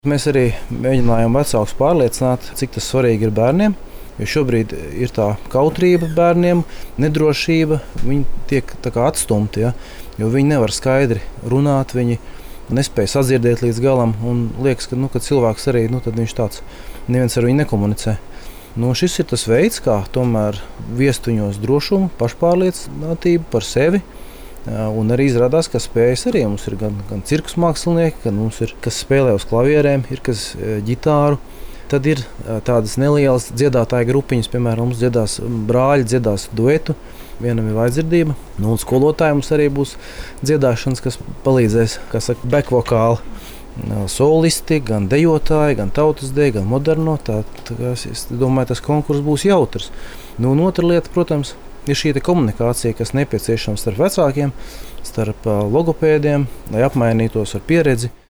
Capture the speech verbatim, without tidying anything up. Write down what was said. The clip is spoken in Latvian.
Mēs arī mēģinājām vecākus pārliecināt, cik tas svarīgi ir bērniem. Jo šobrīd ir tā kautrība bērniem, nedrošība. Viņi tiek tā kā atstumti, ja? Jo viņi nevar skaidri runāt, viņi nespēja sadzirdēt līdz galam. Un liekas, ka, nu, ka cilvēks arī nu, viņš tāds, neviens ar viņu nekomunicē. Nu, šis ir tas veids, kā tomēr viest viņos drošumu, pašpārliecinātību par sevi. Un arī izrādās, ka spējas arī mums ir gan, gan cirkus mākslinieki, gan mums ir, kas spēlē uz klavierēm, ir kas ģitāru. Tad ir tādas nelielas dziedātāju grupiņas, piemēram, mums dziedās brāļi, dziedās duetu, vienam ir vājdzirdība. Nu, un skolotāji mums arī būs dziedāšanas, kas palīdzēs, kā saka, backvokāli. Solisti, gan dejotāji, gan tautas deja, gan moderno. Tā, tā, es domāju, tas konkurss būs jautrs. Nu, un otra lieta, protams, ir šī komunikācija, kas nepieciešama starp vecākiem, starp logopēdiem, lai apmainītos ar pieredzi.